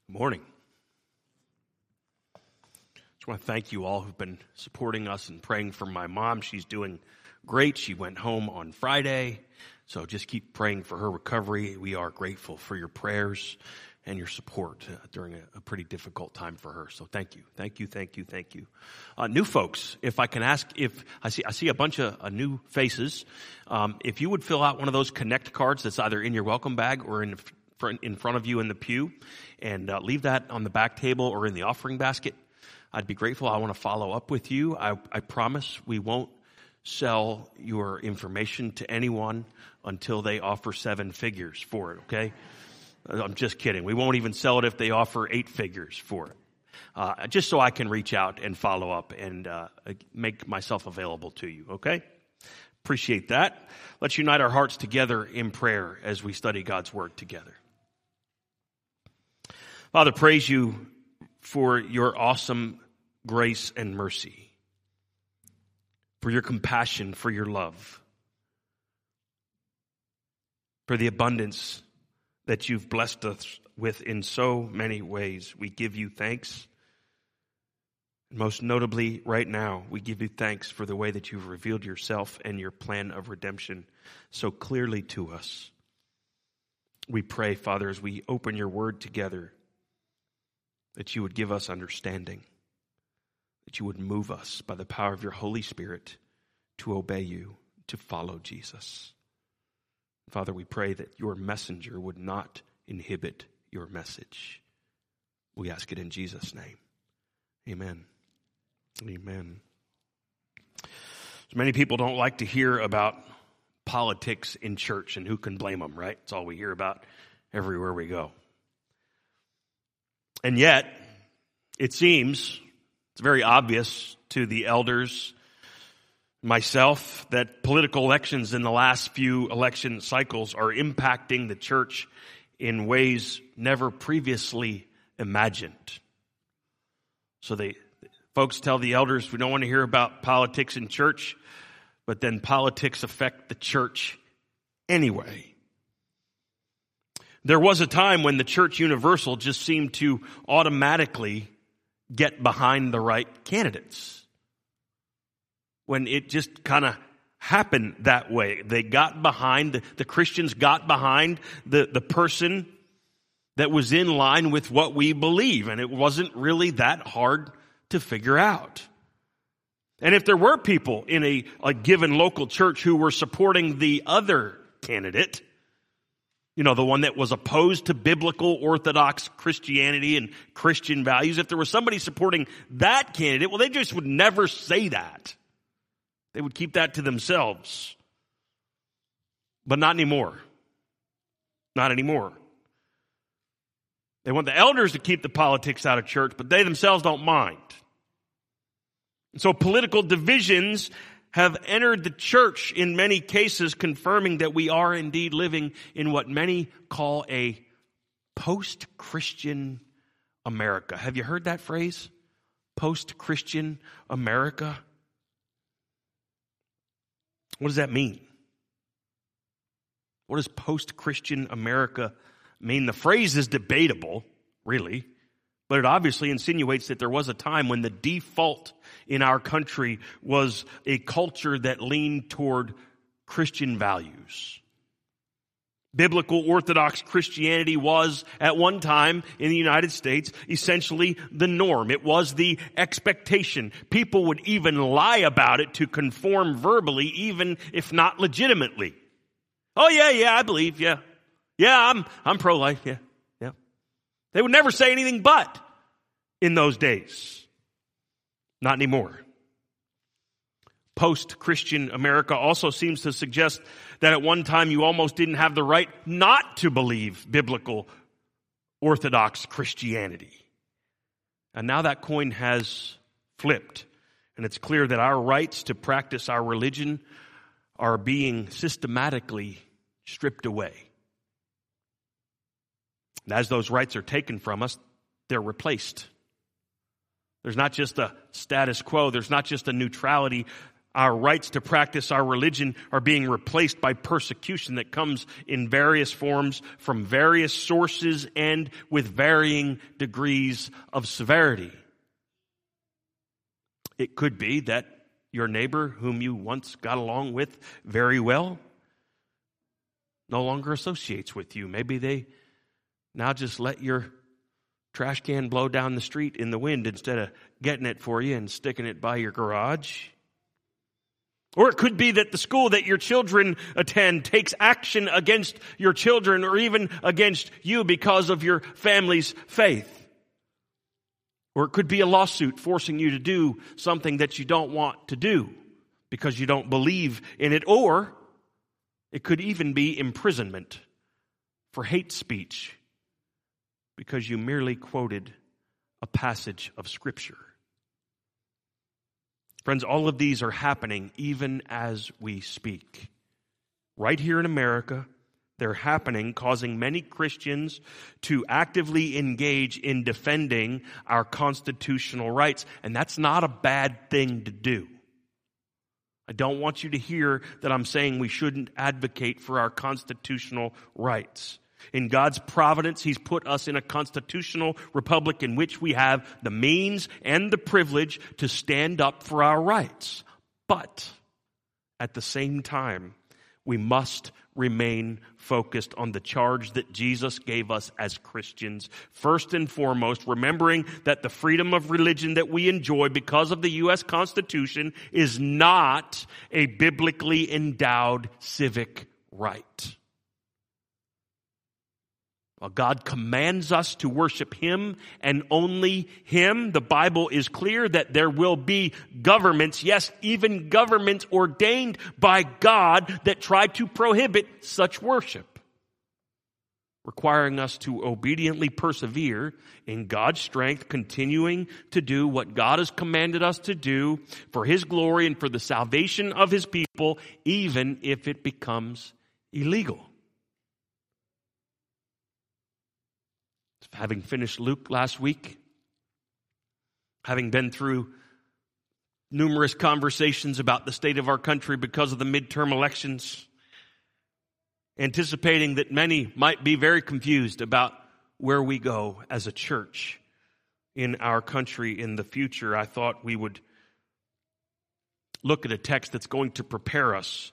Morning. Just want to thank you all who've been supporting us and praying for my mom. She's doing great. She went home on Friday, so just keep praying for her recovery. We are grateful for your prayers and your support during a pretty difficult time for her. So thank you. New folks, if I can ask, if I see a bunch of new faces, if you would fill out one of those Connect cards that's either in your welcome bag or in front of you in the pew, and leave that on the back table or in the offering basket, I'd be grateful. I want to follow up with you. I promise we won't sell your information to anyone until they offer 7 figures for it, okay? I'm just kidding. We won't even sell it if they offer 8 figures for it. Just so I can reach out and follow up and make myself available to you, okay? Appreciate that. Let's unite our hearts together in prayer as we study God's Word together. Father, praise you for your awesome grace and mercy, for your compassion, for your love, for the abundance that you've blessed us with in so many ways. We give you thanks. Most notably, right now, we give you thanks for the way that you've revealed yourself and your plan of redemption so clearly to us. We pray, Father, as we open your word together, that you would give us understanding, that you would move us by the power of your Holy Spirit to obey you, to follow Jesus. Father, we pray that your messenger would not inhibit your message. We ask it in Jesus' name. Amen. Amen. So many people don't like to hear about politics in church, and who can blame them, right? It's all we hear about everywhere we go. And yet, it seems, it's very obvious to the elders, myself, that political elections in the last few election cycles are impacting the church in ways never previously imagined. So folks tell the elders, we don't want to hear about politics in church, but then politics affect the church anyway. There was a time when the church universal just seemed to automatically get behind the right candidates. When it just kind of happened that way. They got behind, the Christians got behind the person that was in line with what we believe. And it wasn't really that hard to figure out. And if there were people in a given local church who were supporting the other candidate, the one that was opposed to biblical Orthodox Christianity and Christian values, if there was somebody supporting that candidate, well, they just would never say that. They would keep that to themselves. But not anymore. Not anymore. They want the elders to keep the politics out of church, but they themselves don't mind. And so political divisions have entered the church in many cases, confirming that we are indeed living in what many call a post-Christian America. Have you heard that phrase? Post-Christian America? What does that mean? What does post-Christian America mean? The phrase is debatable, really, but it obviously insinuates that there was a time when the default in our country was a culture that leaned toward Christian values. Biblical Orthodox Christianity was, at one time in the United States, essentially the norm. It was the expectation. People would even lie about it to conform verbally, even if not legitimately. Oh, yeah, I believe, yeah. Yeah, I'm pro-life, yeah. They would never say anything but in those days. Not anymore. Post-Christian America also seems to suggest that at one time you almost didn't have the right not to believe biblical Orthodox Christianity. And now that coin has flipped, and it's clear that our rights to practice our religion are being systematically stripped away. And as those rights are taken from us, they're replaced. There's not just a status quo. There's not just a neutrality. Our rights to practice our religion are being replaced by persecution that comes in various forms from various sources and with varying degrees of severity. It could be that your neighbor whom you once got along with very well no longer associates with you. Maybe they now just let your trash can blow down the street in the wind instead of getting it for you and sticking it by your garage. Or it could be that the school that your children attend takes action against your children or even against you because of your family's faith. Or it could be a lawsuit forcing you to do something that you don't want to do because you don't believe in it. Or it could even be imprisonment for hate speech because you merely quoted a passage of Scripture. Friends, all of these are happening even as we speak. Right here in America, they're happening, causing many Christians to actively engage in defending our constitutional rights. And that's not a bad thing to do. I don't want you to hear that I'm saying we shouldn't advocate for our constitutional rights. In God's providence, He's put us in a constitutional republic in which we have the means and the privilege to stand up for our rights. But at the same time, we must remain focused on the charge that Jesus gave us as Christians. First and foremost, remembering that the freedom of religion that we enjoy because of the U.S. Constitution is not a biblically endowed civic right. While God commands us to worship Him and only Him, the Bible is clear that there will be governments, yes, even governments ordained by God that try to prohibit such worship, requiring us to obediently persevere in God's strength, continuing to do what God has commanded us to do for His glory and for the salvation of His people, even if it becomes illegal. Having finished Luke last week, having been through numerous conversations about the state of our country because of the midterm elections, anticipating that many might be very confused about where we go as a church in our country in the future, I thought we would look at a text that's going to prepare us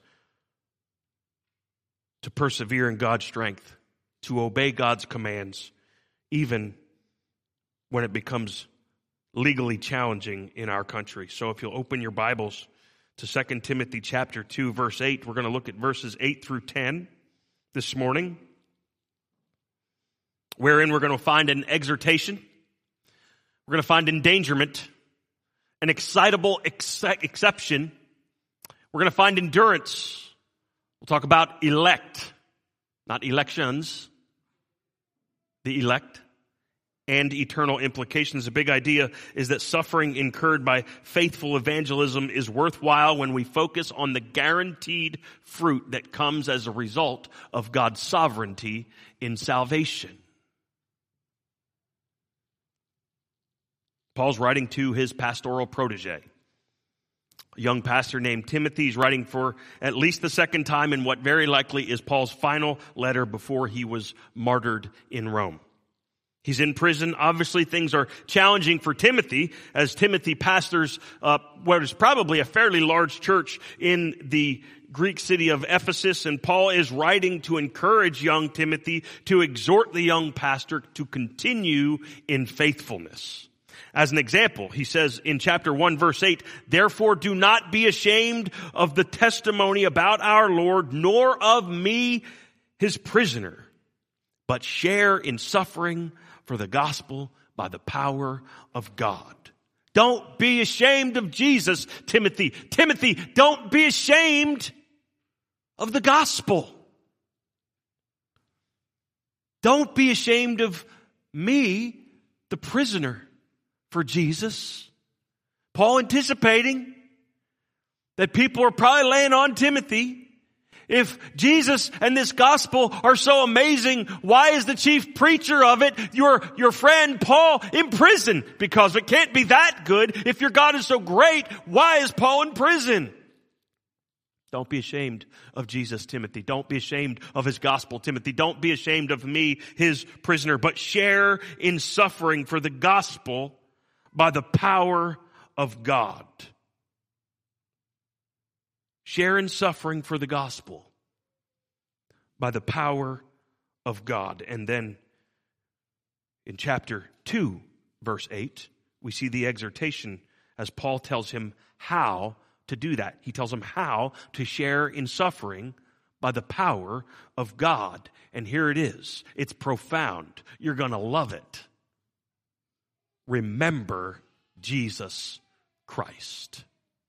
to persevere in God's strength, to obey God's commands, even when it becomes legally challenging in our country. So if you'll open your Bibles to 2 Timothy chapter 2, verse 8, we're going to look at verses 8 through 10 this morning, wherein we're going to find an exhortation, we're going to find endangerment, an excitable exception, we're going to find endurance. We'll talk about elect, not elections, the elect, and eternal implications. The big idea is that suffering incurred by faithful evangelism is worthwhile when we focus on the guaranteed fruit that comes as a result of God's sovereignty in salvation. Paul's writing to his pastoral protege, a young pastor named Timothy. He's writing for at least the second time in what very likely is Paul's final letter before he was martyred in Rome. He's in prison. Obviously, things are challenging for Timothy as Timothy pastors what is probably a fairly large church in the Greek city of Ephesus. And Paul is writing to encourage young Timothy, to exhort the young pastor to continue in faithfulness. As an example, he says in chapter 1, verse 8, "Therefore do not be ashamed of the testimony about our Lord, nor of me, his prisoner, but share in suffering for the gospel by the power of God." Don't be ashamed of Jesus, Timothy. Timothy, don't be ashamed of the gospel. Don't be ashamed of me, the prisoner for Jesus. Paul anticipating that people are probably laying on Timothy. If Jesus and this gospel are so amazing, why is the chief preacher of it, your friend Paul, in prison? Because it can't be that good. If your God is so great, why is Paul in prison? Don't be ashamed of Jesus, Timothy. Don't be ashamed of his gospel, Timothy. Don't be ashamed of me, his prisoner, but share in suffering for the gospel by the power of God. Share in suffering for the gospel by the power of God. And then in chapter 2, verse 8, we see the exhortation as Paul tells him how to do that. He tells him how to share in suffering by the power of God. And here it is. It's profound. You're going to love it. Remember Jesus Christ.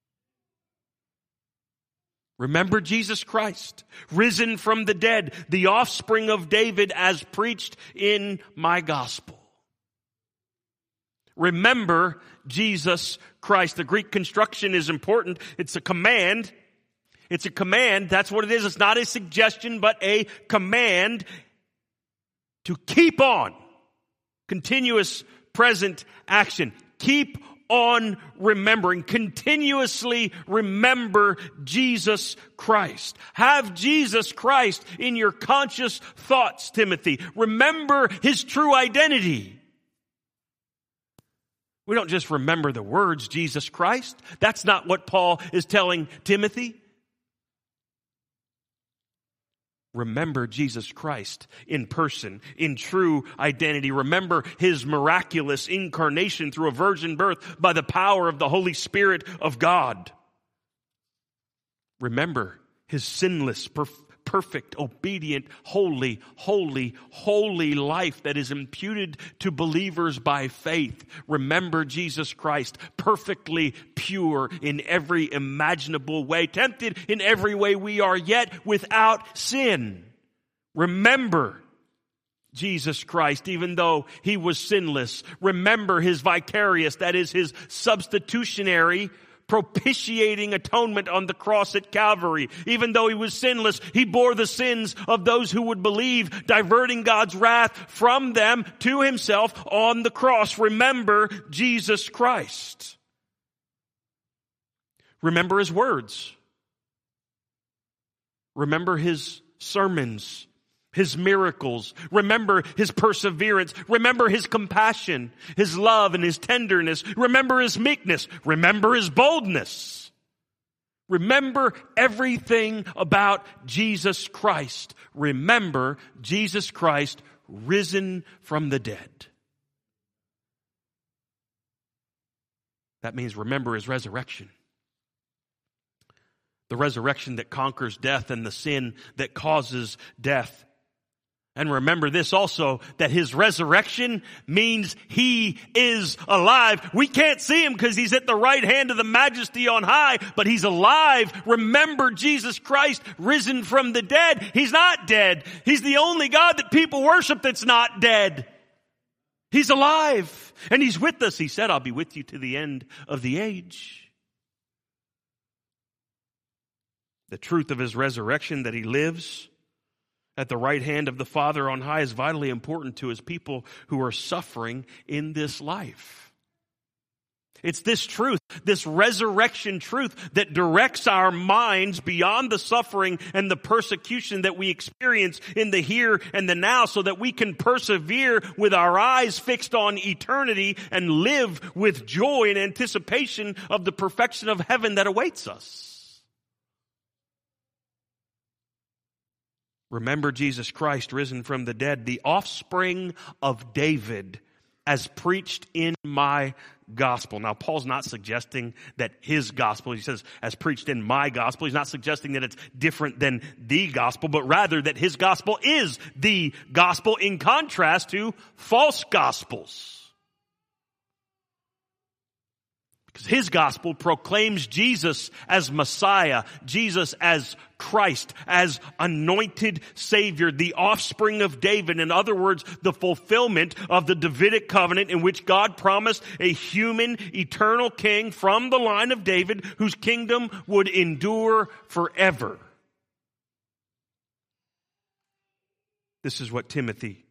Remember Jesus Christ, risen from the dead, the offspring of David as preached in my gospel. Remember Jesus Christ. The Greek construction is important. It's a command. It's a command. That's what it is. It's not a suggestion, but a command to keep on. Continuous present action. Keep on remembering. Continuously remember Jesus Christ. Have Jesus Christ in your conscious thoughts, Timothy. Remember his true identity. We don't just remember the words Jesus Christ. That's not what Paul is telling Timothy. Remember Jesus Christ in person, in true identity. Remember his miraculous incarnation through a virgin birth by the power of the Holy Spirit of God. Remember his sinless, perfect, obedient, holy life that is imputed to believers by faith. Remember Jesus Christ, perfectly pure in every imaginable way, tempted in every way we are, yet without sin. Remember Jesus Christ, even though he was sinless. Remember his vicarious, that is his substitutionary, propitiating atonement on the cross at Calvary. Even though he was sinless, he bore the sins of those who would believe, diverting God's wrath from them to himself on the cross. Remember Jesus Christ. Remember his words. Remember his sermons, his miracles. Remember his perseverance. Remember his compassion, his love and his tenderness. Remember his meekness. Remember his boldness. Remember everything about Jesus Christ. Remember Jesus Christ risen from the dead. That means remember his resurrection. The resurrection that conquers death and the sin that causes death. And remember this also, that his resurrection means he is alive. We can't see him because he's at the right hand of the majesty on high, but he's alive. Remember Jesus Christ risen from the dead. He's not dead. He's the only God that people worship that's not dead. He's alive and he's with us. He said, I'll be with you to the end of the age. The truth of his resurrection, that he lives at the right hand of the Father on high, is vitally important to his people who are suffering in this life. It's this truth, this resurrection truth, that directs our minds beyond the suffering and the persecution that we experience in the here and the now, so that we can persevere with our eyes fixed on eternity and live with joy in anticipation of the perfection of heaven that awaits us. Remember Jesus Christ risen from the dead, the offspring of David, as preached in my gospel. Now, Paul's not suggesting that his gospel, he says, as preached in my gospel. He's not suggesting that it's different than the gospel, but rather that his gospel is the gospel, in contrast to false gospels. Because his gospel proclaims Jesus as Messiah, Jesus as Christ, as anointed Savior, the offspring of David. In other words, the fulfillment of the Davidic covenant, in which God promised a human, eternal king from the line of David whose kingdom would endure forever. This is what Timothy,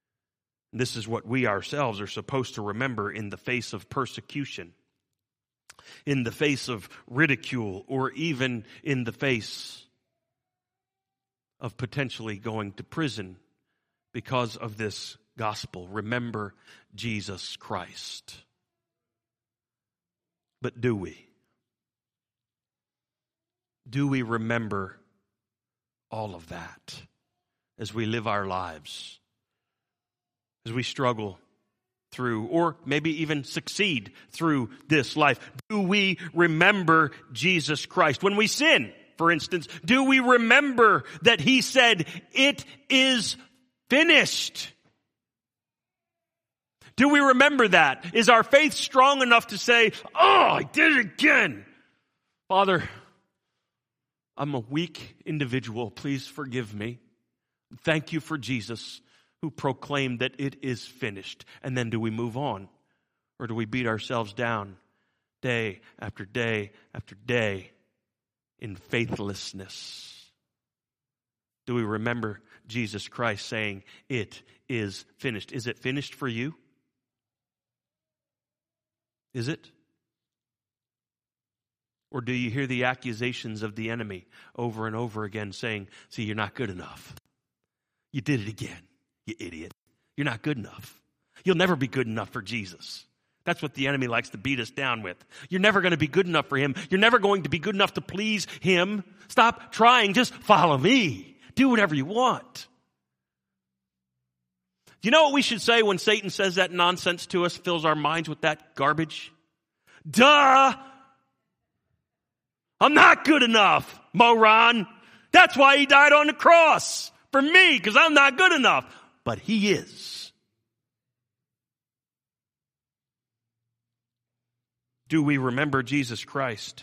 this is what we ourselves are supposed to remember in the face of persecution. in the face of ridicule, or even in the face of potentially going to prison because of this gospel. Remember Jesus Christ. But do we? Do we remember all of that as we live our lives? As we struggle through, or maybe even succeed through this life? Do we remember Jesus Christ? When we sin, for instance, do we remember that He said, "It is finished"? Do we remember that? Is our faith strong enough to say, "Oh, I did it again. Father, I'm a weak individual. Please forgive me. Thank you for Jesus, who proclaimed that it is finished." And then do we move on? Or do we beat ourselves down day after day after day in faithlessness? Do we remember Jesus Christ saying, "It is finished"? Is it finished for you? Is it? Or do you hear the accusations of the enemy over and over again saying, "See, you're not good enough. You did it again, you idiot. You're not good enough. You'll never be good enough for Jesus." That's what the enemy likes to beat us down with. You're never going to be good enough for Him. You're never going to be good enough to please Him. Stop trying. Just follow me. Do whatever you want. Do you know what we should say when Satan says that nonsense to us, fills our minds with that garbage? Duh! I'm not good enough, moron. That's why He died on the cross. For me, because I'm not good enough. But He is. Do we remember Jesus Christ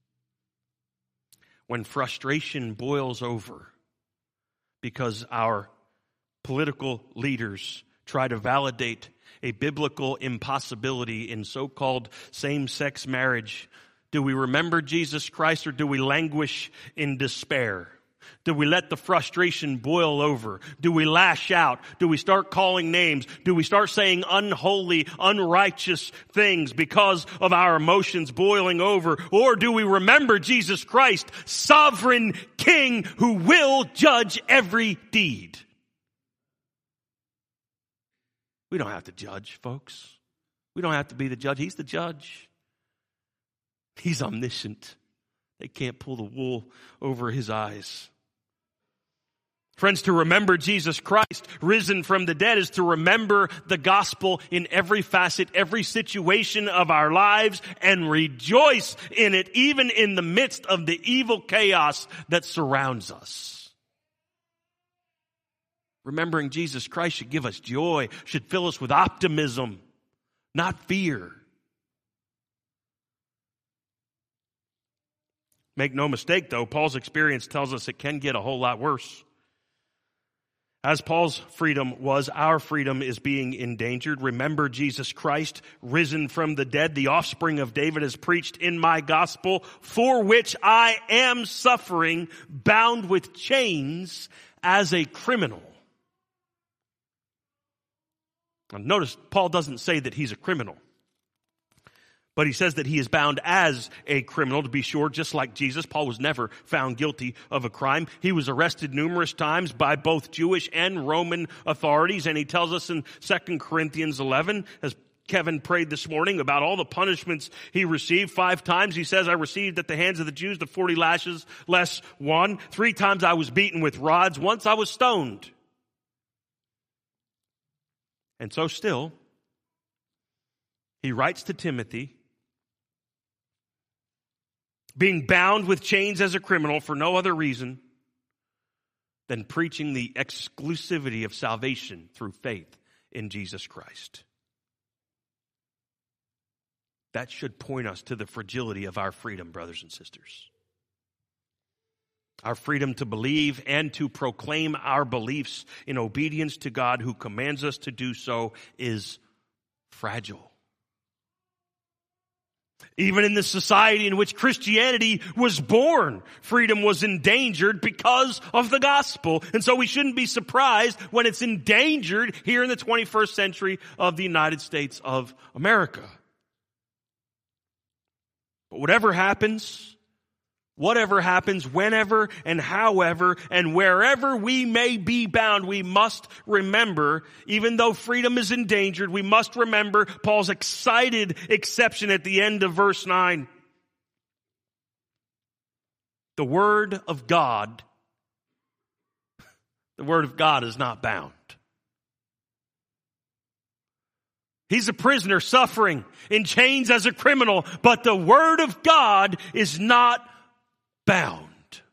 when frustration boils over because our political leaders try to validate a biblical impossibility in so-called same-sex marriage? Do we remember Jesus Christ, or do we languish in despair? Do we let the frustration boil over? Do we lash out? Do we start calling names? Do we start saying unholy, unrighteous things because of our emotions boiling over? Or do we remember Jesus Christ, sovereign King who will judge every deed? We don't have to judge, folks. We don't have to be the judge. He's the judge. He's omniscient. They can't pull the wool over His eyes. Friends, to remember Jesus Christ risen from the dead is to remember the gospel in every facet, every situation of our lives, and rejoice in it, even in the midst of the evil chaos that surrounds us. Remembering Jesus Christ should give us joy, should fill us with optimism, not fear. Make no mistake, though, Paul's experience tells us it can get a whole lot worse. As Paul's freedom was, our freedom is being endangered. Remember Jesus Christ, risen from the dead, the offspring of David, has preached in my gospel, for which I am suffering, bound with chains as a criminal. Now notice, Paul doesn't say that he's a criminal. But he says that he is bound as a criminal, to be sure, just like Jesus. Paul was never found guilty of a crime. He was arrested numerous times by both Jewish and Roman authorities. And he tells us in 2 Corinthians 11, as Kevin prayed this morning, about all the punishments he received. 5 times he says, I received at the hands of the Jews the 40 lashes less 1. 3 times I was beaten with rods. Once I was stoned. And so still, he writes to Timothy, being bound with chains as a criminal for no other reason than preaching the exclusivity of salvation through faith in Jesus Christ. That should point us to the fragility of our freedom, brothers and sisters. Our freedom to believe and to proclaim our beliefs in obedience to God, who commands us to do so, is fragile. Even in the society in which Christianity was born, freedom was endangered because of the gospel. And so we shouldn't be surprised when it's endangered here in the 21st century of the United States of America. But whatever happens, whenever and however and wherever we may be bound, we must remember, even though freedom is endangered, we must remember Paul's excited exception at the end of verse 9. The Word of God is not bound. He's a prisoner suffering in chains as a criminal, but the Word of God is not bound.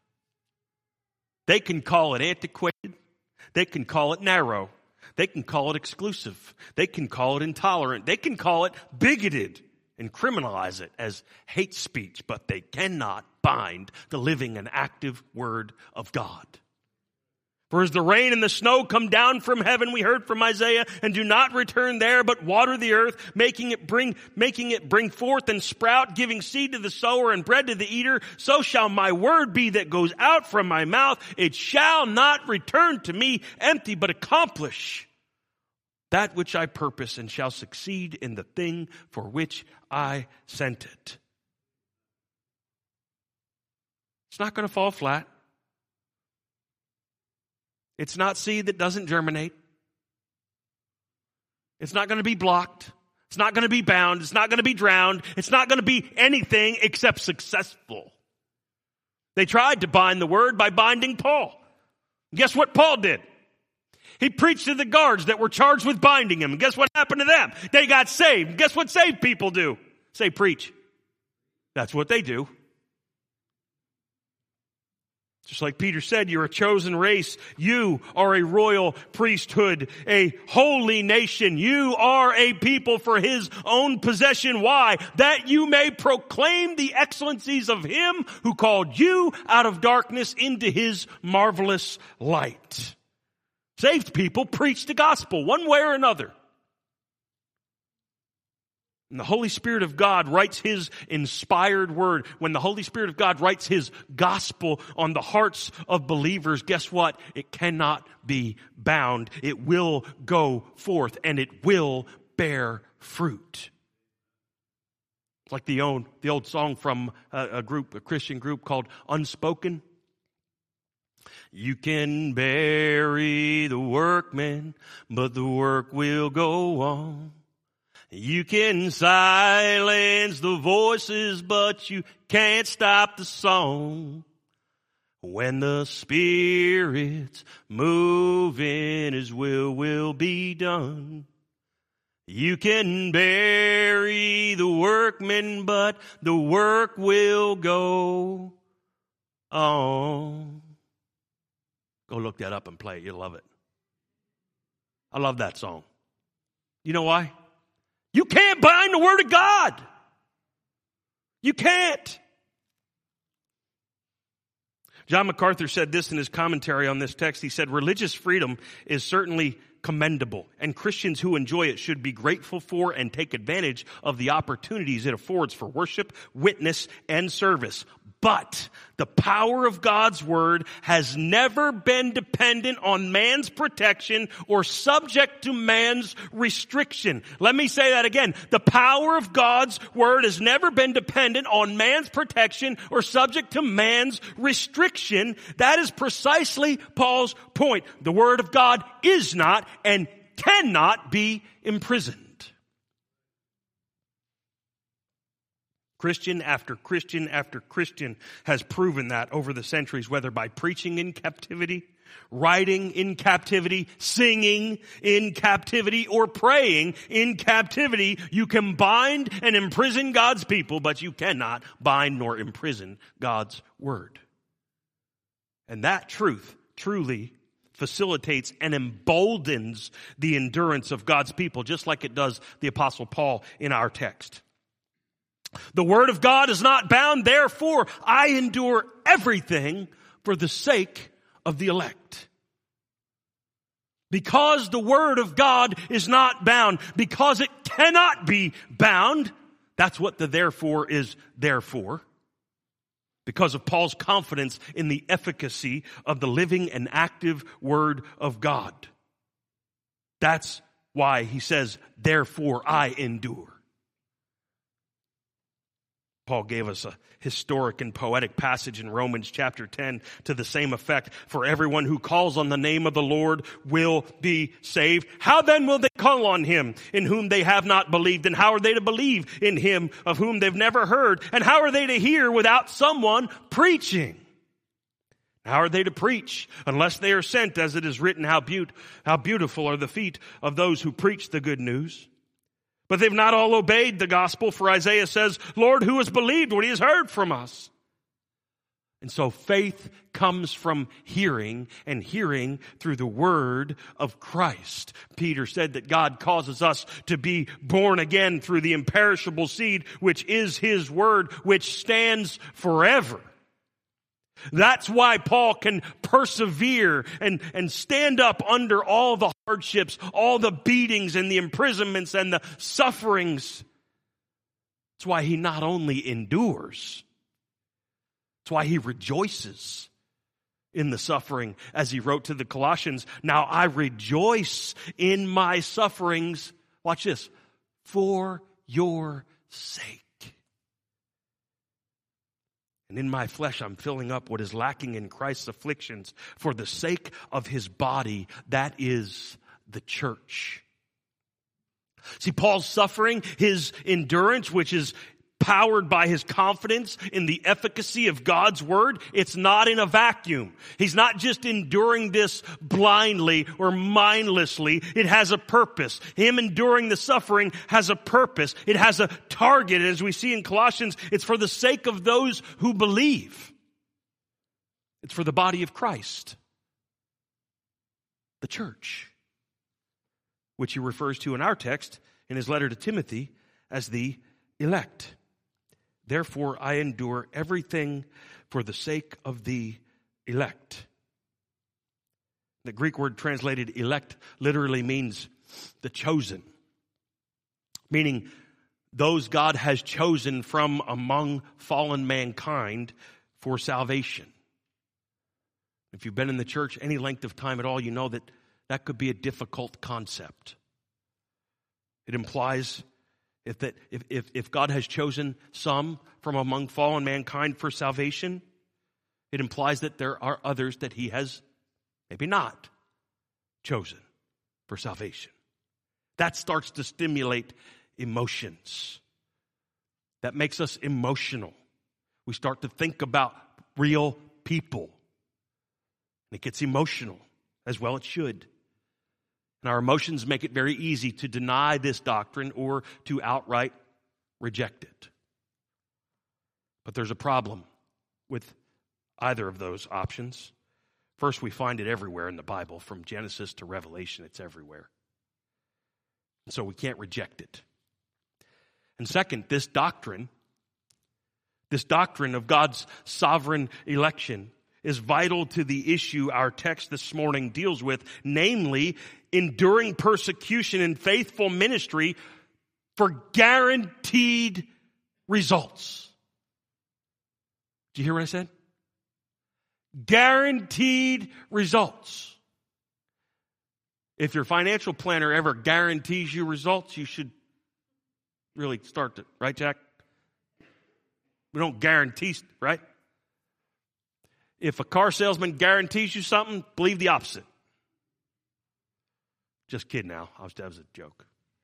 They can call it antiquated. They can call it narrow. They can call it exclusive. They can call it intolerant. They can call it bigoted and criminalize it as hate speech, but they cannot bind the living and active Word of God. For as the rain and the snow come down from heaven, we heard from Isaiah, and do not return there, but water the earth, making it bring forth and sprout, giving seed to the sower and bread to the eater, so shall my word be that goes out from my mouth. It shall not return to me empty, but accomplish that which I purpose, and shall succeed in the thing for which I sent it. It's not going to fall flat. It's not seed that doesn't germinate. It's not going to be blocked. It's not going to be bound. It's not going to be drowned. It's not going to be anything except successful. They tried to bind the word by binding Paul. Guess what Paul did? He preached to the guards that were charged with binding him. Guess what happened to them? They got saved. Guess what saved people do? Say, preach. That's what they do. Just like Peter said, you're a chosen race. You are a royal priesthood, a holy nation. You are a people for his own possession. Why? That you may proclaim the excellencies of him who called you out of darkness into his marvelous light. Saved people preach the gospel one way or another. And the Holy Spirit of God writes his inspired word. When the Holy Spirit of God writes his gospel on the hearts of believers, guess what? It cannot be bound. It will go forth and it will bear fruit. It's like the old song from a Christian group called Unspoken. You can bury the workman, but the work will go on. You can silence the voices, but you can't stop the song. When the Spirit's moving, his will be done. You can bury the workman, but the work will go on. Go look that up and play it. You'll love it. I love that song. You know why? You can't bind the Word of God. You can't. John MacArthur said this in his commentary on this text. He said, religious freedom is certainly commendable, and Christians who enjoy it should be grateful for and take advantage of the opportunities it affords for worship, witness, and service. But the power of God's word has never been dependent on man's protection or subject to man's restriction. Let me say that again. The power of God's word has never been dependent on man's protection or subject to man's restriction. That is precisely Paul's point. The word of God is not and cannot be imprisoned. Christian after Christian after Christian has proven that over the centuries, whether by preaching in captivity, writing in captivity, singing in captivity, or praying in captivity. You can bind and imprison God's people, but you cannot bind nor imprison God's word. And that truth truly facilitates and emboldens the endurance of God's people, just like it does the Apostle Paul in our text. The word of God is not bound, therefore I endure everything for the sake of the elect. Because the word of God is not bound, because it cannot be bound, that's what the therefore is there for. Because of Paul's confidence in the efficacy of the living and active word of God. That's why he says, therefore I endure. Paul gave us a historic and poetic passage in Romans chapter 10 to the same effect. For everyone who calls on the name of the Lord will be saved. How then will they call on him in whom they have not believed? And how are they to believe in him of whom they've never heard? And how are they to hear without someone preaching? How are they to preach unless they are sent? As it is written, how beautiful are the feet of those who preach the good news. But they've not all obeyed the gospel, for Isaiah says, Lord, who has believed what he has heard from us? And so faith comes from hearing, and hearing through the word of Christ. Peter said that God causes us to be born again through the imperishable seed, which is his word, which stands forever. That's why Paul can persevere and stand up under all the hardships, all the beatings and the imprisonments and the sufferings. That's why he not only endures, that's why he rejoices in the suffering, as he wrote to the Colossians. Now I rejoice in my sufferings, watch this, for your sake. And in my flesh, I'm filling up what is lacking in Christ's afflictions for the sake of his body, that is the church. See, Paul's suffering, his endurance, which is powered by his confidence in the efficacy of God's word, it's not in a vacuum. He's not just enduring this blindly or mindlessly. It has a purpose. Him enduring the suffering has a purpose. It has a target. As we see in Colossians, it's for the sake of those who believe. It's for the body of Christ, the church, which he refers to in our text in his letter to Timothy as the elect. Therefore, I endure everything for the sake of the elect. The Greek word translated elect literally means the chosen, meaning those God has chosen from among fallen mankind for salvation. If you've been in the church any length of time at all, you know that that could be a difficult concept. It implies if God has chosen some from among fallen mankind for salvation, it implies that there are others that he has maybe not chosen for salvation. That starts to stimulate emotions. That makes us emotional. We start to think about real people. And it gets emotional, as well it should. And our emotions make it very easy to deny this doctrine or to outright reject it. But there's a problem with either of those options. First, we find it everywhere in the Bible. From Genesis to Revelation, it's everywhere. And so we can't reject it. And second, this doctrine of God's sovereign election is vital to the issue our text this morning deals with, namely enduring persecution and faithful ministry for guaranteed results. Did you hear what I said? Guaranteed results. If your financial planner ever guarantees you results, you should really start to, right, Jack? We don't guarantee, right? If a car salesman guarantees you something, believe the opposite. Just kidding now. That was a joke.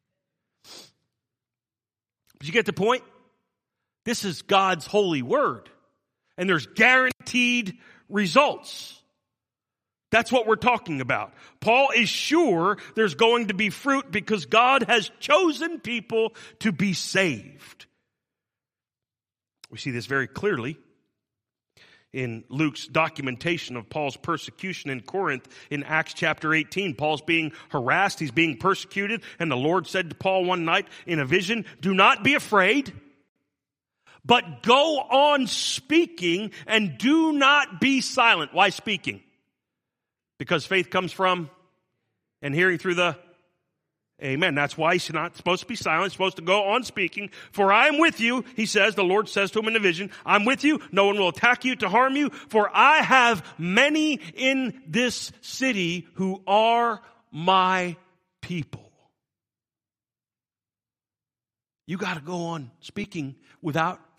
But you get the point? This is God's holy word. And there's guaranteed results. That's what we're talking about. Paul is sure there's going to be fruit because God has chosen people to be saved. We see this very clearly in Luke's documentation of Paul's persecution in Corinth in Acts chapter 18. Paul's being harassed, he's being persecuted, and the Lord said to Paul one night in a vision, "Do not be afraid, but go on speaking and do not be silent." Why speaking? Because faith comes from and hearing through the Amen. That's why he's not supposed to be silent. He's supposed to go on speaking. For I am with you, he says, the Lord says to him in a vision, I'm with you. No one will attack you to harm you. For I have many in this city who are my people. You got to go on speaking without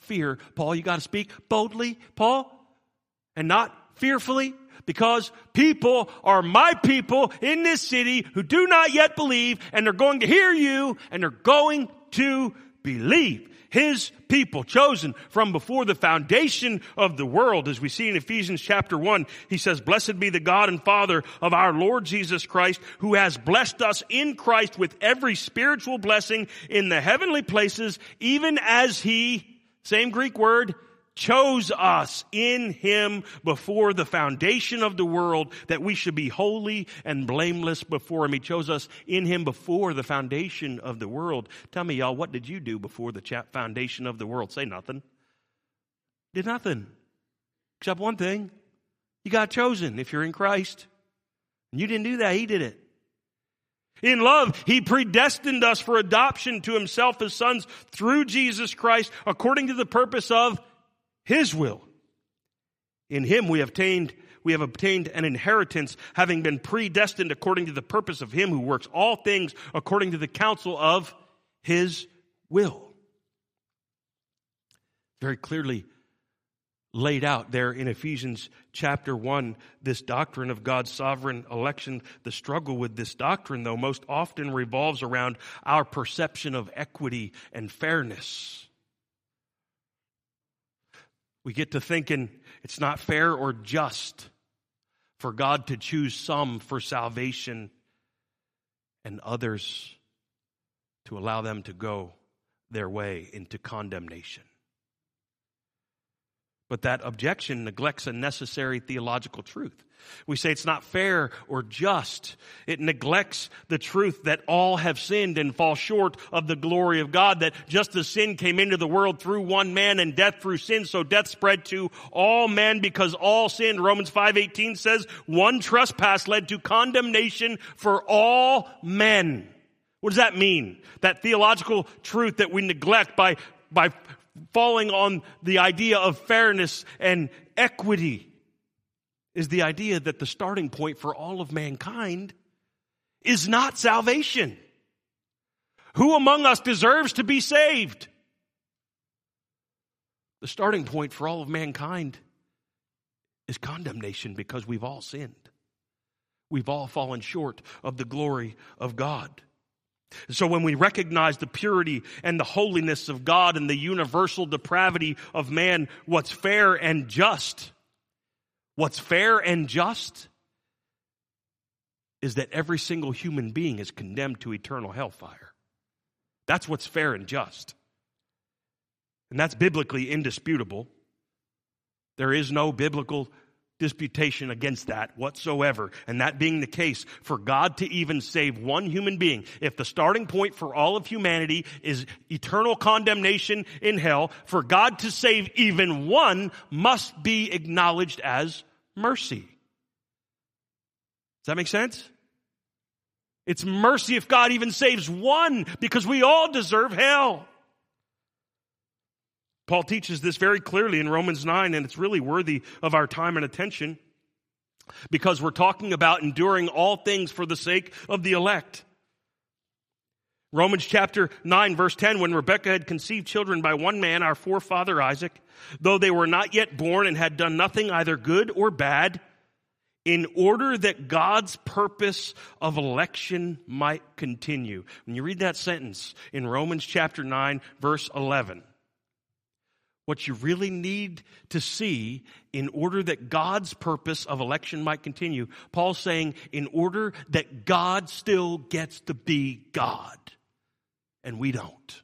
fear. Paul, you got to speak boldly, Paul, and not fearfully, because people are my people in this city who do not yet believe, and they're going to hear you, and they're going to believe. His people, chosen from before the foundation of the world. As we see in Ephesians chapter 1, he says, "Blessed be the God and Father of our Lord Jesus Christ, who has blessed us in Christ with every spiritual blessing in the heavenly places, even as he," same Greek word, "chose us in him before the foundation of the world, that we should be holy and blameless before him." He chose us in him before the foundation of the world. Tell me, y'all, what did you do before the foundation of the world? Say nothing. Did nothing. Except one thing. You got chosen if you're in Christ. And you didn't do that. He did it. In love, he predestined us for adoption to himself as sons through Jesus Christ, according to the purpose of his will. In him we have obtained an inheritance, having been predestined according to the purpose of him who works all things according to the counsel of his will. Very clearly laid out there in Ephesians chapter 1, this doctrine of God's sovereign election. The struggle with this doctrine, though, most often revolves around our perception of equity and fairness. We get to thinking it's not fair or just for God to choose some for salvation and others to allow them to go their way into condemnation. But that objection neglects a necessary theological truth. We say it's not fair or just. It neglects the truth that all have sinned and fall short of the glory of God, that just as sin came into the world through one man and death through sin, so death spread to all men because all sinned. Romans 5:18 says, one trespass led to condemnation for all men. What does that mean? That theological truth that we neglect by falling on the idea of fairness and equity is the idea that the starting point for all of mankind is not salvation. Who among us deserves to be saved? The starting point for all of mankind is condemnation, because we've all sinned. We've all fallen short of the glory of God. So when we recognize the purity and the holiness of God and the universal depravity of man, what's fair and just is that every single human being is condemned to eternal hellfire. That's what's fair and just. And that's biblically indisputable. There is no biblical disputation against that whatsoever. And that being the case, for God to even save one human being, if the starting point for all of humanity is eternal condemnation in hell, for God to save even one must be acknowledged as mercy. Does that make sense? It's mercy if God even saves one, because we all deserve hell. Paul teaches this very clearly in Romans 9, and it's really worthy of our time and attention, because we're talking about enduring all things for the sake of the elect. Romans chapter 9, verse 10, when Rebekah had conceived children by one man, our forefather Isaac, though they were not yet born and had done nothing either good or bad, in order that God's purpose of election might continue. When you read that sentence in Romans chapter 9, verse 11, what you really need to see, in order that God's purpose of election might continue, Paul's saying, in order that God still gets to be God, and we don't.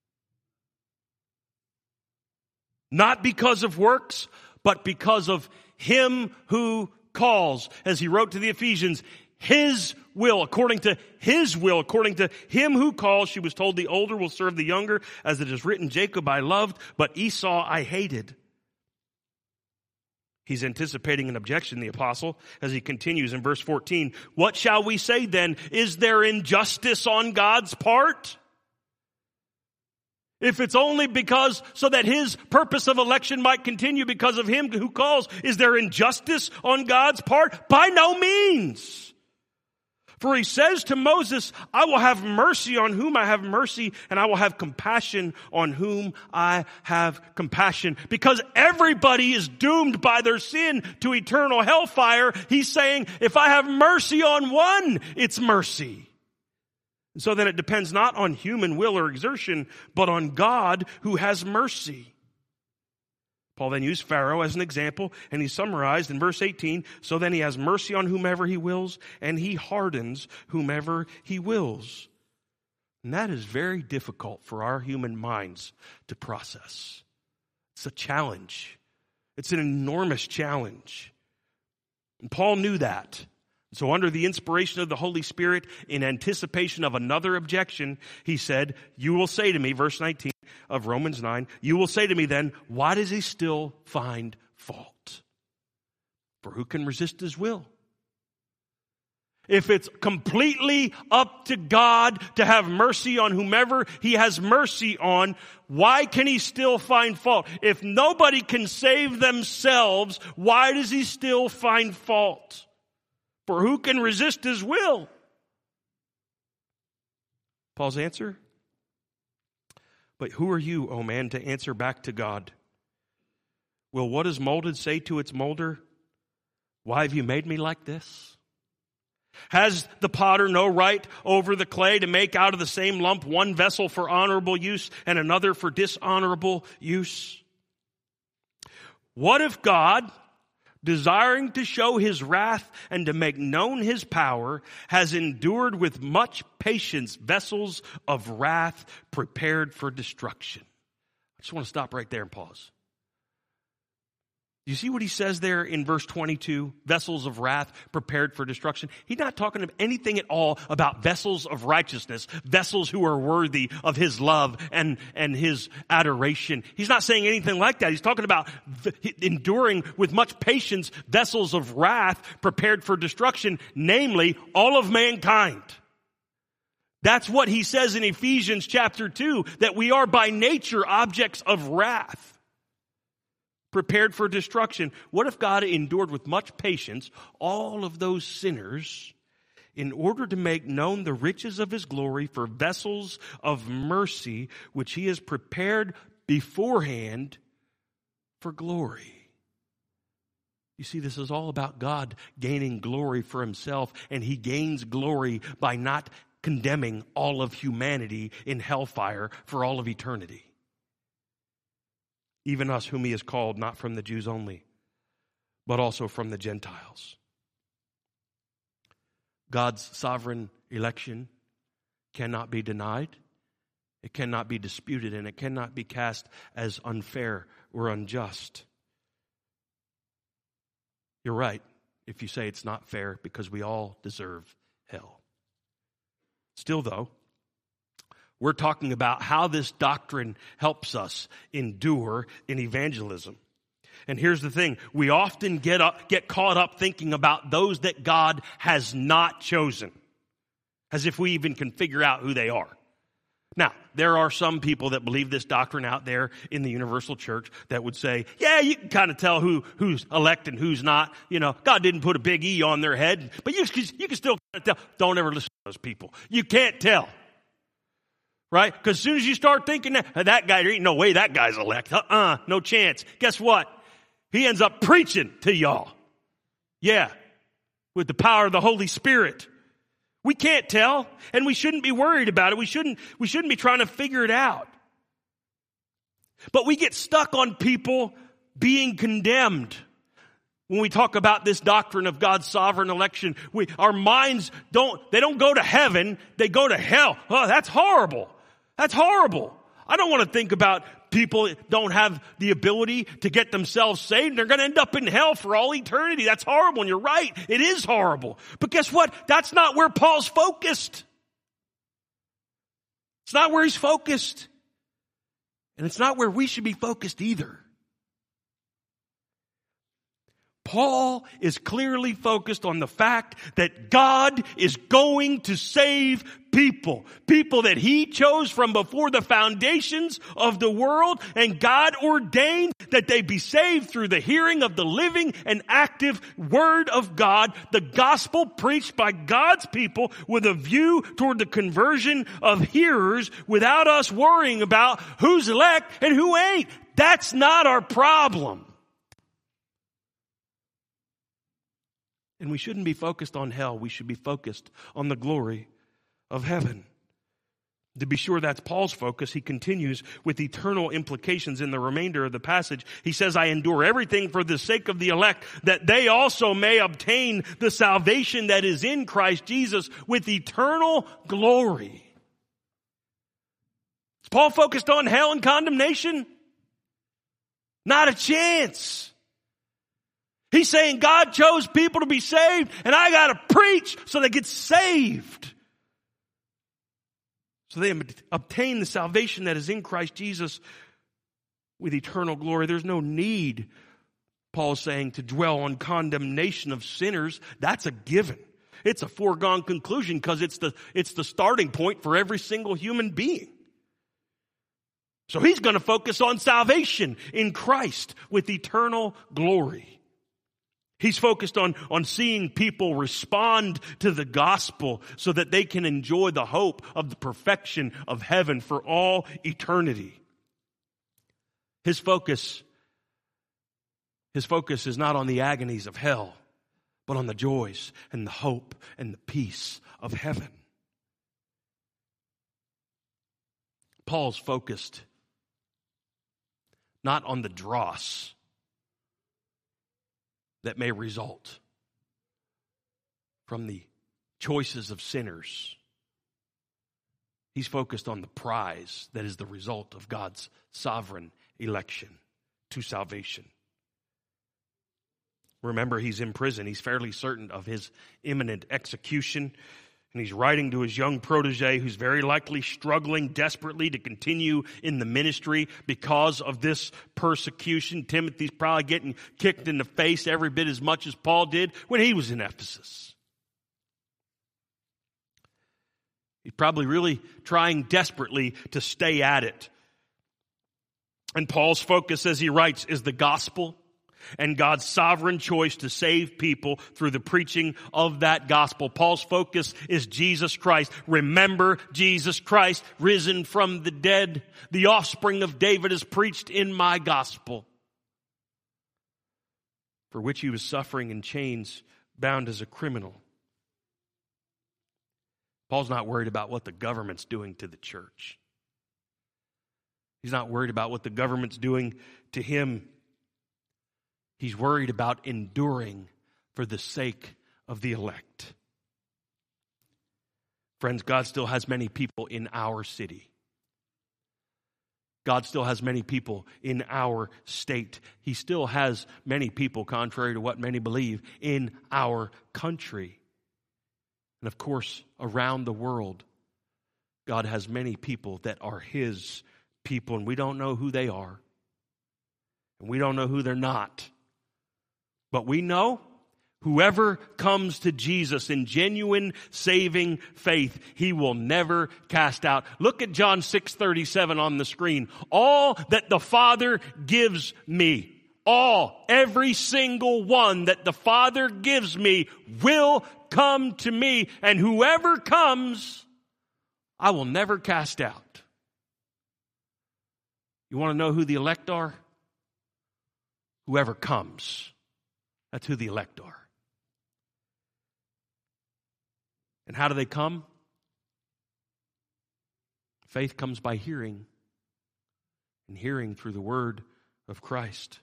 Not because of works, but because of him who calls, as he wrote to the Ephesians, his will, according to him who calls. She was told, the older will serve the younger, as it is written, Jacob I loved, but Esau I hated. He's anticipating an objection, the apostle, as he continues in verse 14. What shall we say then? Is there injustice on God's part? If it's only because, so that his purpose of election might continue because of him who calls, is there injustice on God's part? By no means. For he says to Moses, I will have mercy on whom I have mercy, and I will have compassion on whom I have compassion. Because everybody is doomed by their sin to eternal hellfire, he's saying, if I have mercy on one, it's mercy. And so then it depends not on human will or exertion, but on God who has mercy. Paul then used Pharaoh as an example, and he summarized in verse 18, so then he has mercy on whomever he wills, and he hardens whomever he wills. And that is very difficult for our human minds to process. It's a challenge. It's an enormous challenge. And Paul knew that. So under the inspiration of the Holy Spirit, in anticipation of another objection, he said, you will say to me, verse 19 of Romans 9, you will say to me then, why does he still find fault? For who can resist his will? If it's completely up to God to have mercy on whomever he has mercy on, why can he still find fault? If nobody can save themselves, why does he still find fault? For who can resist his will? Paul's answer? But who are you, O man, to answer back to God? Will what is molded say to its molder, why have you made me like this? Has the potter no right over the clay to make out of the same lump one vessel for honorable use and another for dishonorable use? What if God, desiring to show his wrath and to make known his power, has endured with much patience vessels of wrath prepared for destruction? I just want to stop right there and pause. You see what he says there in verse 22? Vessels of wrath prepared for destruction. He's not talking about anything at all about vessels of righteousness, vessels who are worthy of his love and his adoration. He's not saying anything like that. He's talking about enduring with much patience vessels of wrath prepared for destruction, namely all of mankind. That's what he says in Ephesians chapter 2, that we are by nature objects of wrath, prepared for destruction. What if God endured with much patience all of those sinners in order to make known the riches of his glory for vessels of mercy, which he has prepared beforehand for glory? You see, this is all about God gaining glory for himself, and he gains glory by not condemning all of humanity in hellfire for all of eternity. Even us whom he has called, not from the Jews only, but also from the Gentiles. God's sovereign election cannot be denied, it cannot be disputed, and it cannot be cast as unfair or unjust. You're right if you say it's not fair, because we all deserve hell. Still, though, we're talking about how this doctrine helps us endure in evangelism. And here's the thing. We often get caught up thinking about those that God has not chosen, as if we even can figure out who they are. Now, there are some people that believe this doctrine out there in the universal church that would say, yeah, you can kind of tell who's elect and who's not. You know, God didn't put a big E on their head, but you can still kind of tell. Don't ever listen to those people. You can't tell. Right? Because as soon as you start thinking that guy, there ain't no way that guy's elect. No chance. Guess what? He ends up preaching to y'all. Yeah. With the power of the Holy Spirit. We can't tell, and we shouldn't be worried about it. We shouldn't be trying to figure it out. But we get stuck on people being condemned. When we talk about this doctrine of God's sovereign election, our minds don't go to heaven, they go to hell. Oh, that's horrible. That's horrible. I don't want to think about people that don't have the ability to get themselves saved. They're going to end up in hell for all eternity. That's horrible. And you're right. It is horrible. But guess what? That's not where Paul's focused. It's not where he's focused. And it's not where we should be focused either. Paul is clearly focused on the fact that God is going to save people. People that he chose from before the foundations of the world, and God ordained that they be saved through the hearing of the living and active Word of God, the gospel preached by God's people with a view toward the conversion of hearers without us worrying about who's elect and who ain't. That's not our problem. And we shouldn't be focused on hell. We should be focused on the glory of heaven. To be sure, that's Paul's focus. He continues with eternal implications in the remainder of the passage. He says, I endure everything for the sake of the elect, that they also may obtain the salvation that is in Christ Jesus with eternal glory. Is Paul focused on hell and condemnation? Not a chance. He's saying God chose people to be saved, and I got to preach so they get saved. So they obtain the salvation that is in Christ Jesus with eternal glory. There's no need, Paul's saying, to dwell on condemnation of sinners. That's a given. It's a foregone conclusion because it's the starting point for every single human being. So he's going to focus on salvation in Christ with eternal glory. He's focused on seeing people respond to the gospel so that they can enjoy the hope of the perfection of heaven for all eternity. His focus is not on the agonies of hell, but on the joys and the hope and the peace of heaven. Paul's focused not on the dross that may result from the choices of sinners. He's focused on the prize that is the result of God's sovereign election to salvation. Remember, he's in prison. He's fairly certain of his imminent execution. And he's writing to his young protege who's very likely struggling desperately to continue in the ministry because of this persecution. Timothy's probably getting kicked in the face every bit as much as Paul did when he was in Ephesus. He's probably really trying desperately to stay at it. And Paul's focus, as he writes, is the gospel and God's sovereign choice to save people through the preaching of that gospel. Paul's focus is Jesus Christ. Remember Jesus Christ, risen from the dead. The offspring of David is preached in my gospel, for which he was suffering in chains, bound as a criminal. Paul's not worried about what the government's doing to the church. He's not worried about what the government's doing to him. He's worried about enduring for the sake of the elect. Friends, God still has many people in our city. God still has many people in our state. He still has many people, contrary to what many believe, in our country. And of course, around the world, God has many people that are His people, and we don't know who they are. And we don't know who they're not. But we know whoever comes to Jesus in genuine saving faith, He will never cast out. Look at John 6:37 on the screen. All that the Father gives me, every single one that the Father gives me will come to me, and whoever comes, I will never cast out. You want to know who the elect are? Whoever comes. That's who the elect are. And how do they come? Faith comes by hearing, and hearing through the word of Christ.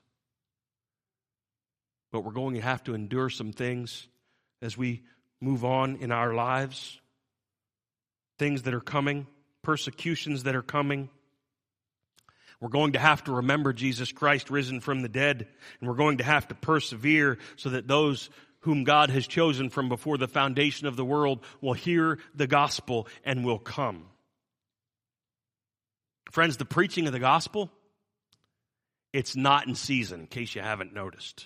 But we're going to have to endure some things as we move on in our lives. Things that are coming, persecutions that are coming. We're going to have to remember Jesus Christ risen from the dead, and we're going to have to persevere so that those whom God has chosen from before the foundation of the world will hear the gospel and will come. Friends, the preaching of the gospel, it's not in season, in case you haven't noticed.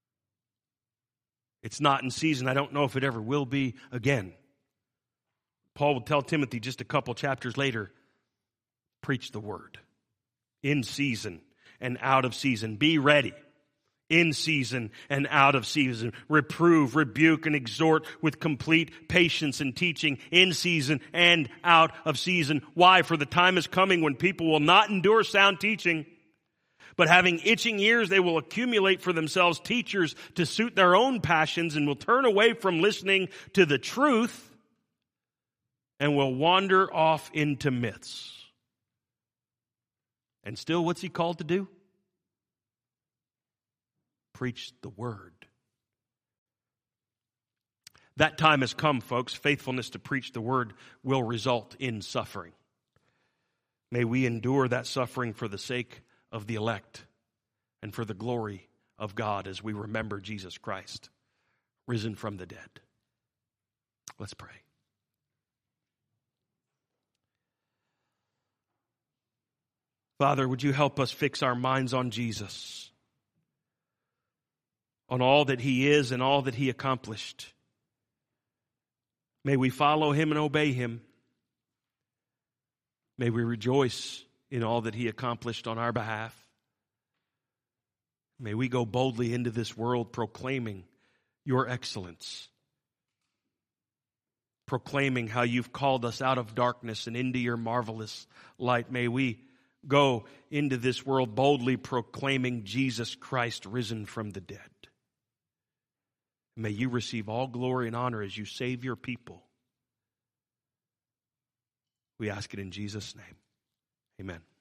It's not in season. I don't know if it ever will be again. Paul would tell Timothy just a couple chapters later, preach the word. In season and out of season. Be ready. In season and out of season. Reprove, rebuke, and exhort with complete patience and teaching. In season and out of season. Why? For the time is coming when people will not endure sound teaching, but having itching ears, they will accumulate for themselves teachers to suit their own passions, and will turn away from listening to the truth and will wander off into myths. And still, what's he called to do? Preach the word. That time has come, folks. Faithfulness to preach the word will result in suffering. May we endure that suffering for the sake of the elect and for the glory of God as we remember Jesus Christ, risen from the dead. Let's pray. Father, would you help us fix our minds on Jesus, on all that he is and all that he accomplished. May we follow him and obey him. May we rejoice in all that he accomplished on our behalf. May we go boldly into this world proclaiming your excellence, proclaiming how you've called us out of darkness and into your marvelous light. May we go into this world boldly proclaiming Jesus Christ risen from the dead. May you receive all glory and honor as you save your people. We ask it in Jesus' name. Amen.